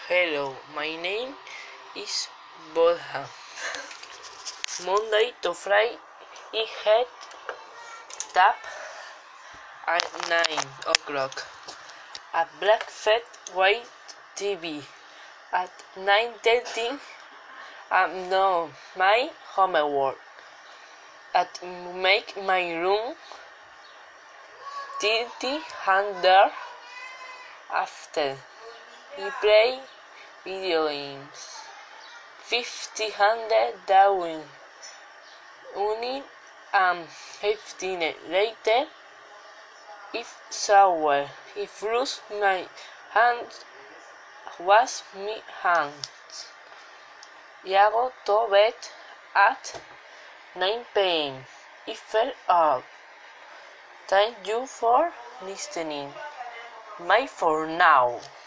Hello, my name is Bodha. Monday to Friday, I had tap at 9 o'clock. At breakfast, white TV. At 9:30, no, my homework. At make my room 30 after. I play video games. 500 down. Only 15 later, if shower, if brush my hands, wash my hands. I go to bed at 9 p.m. I fell up. Thank you for listening. Bye for now.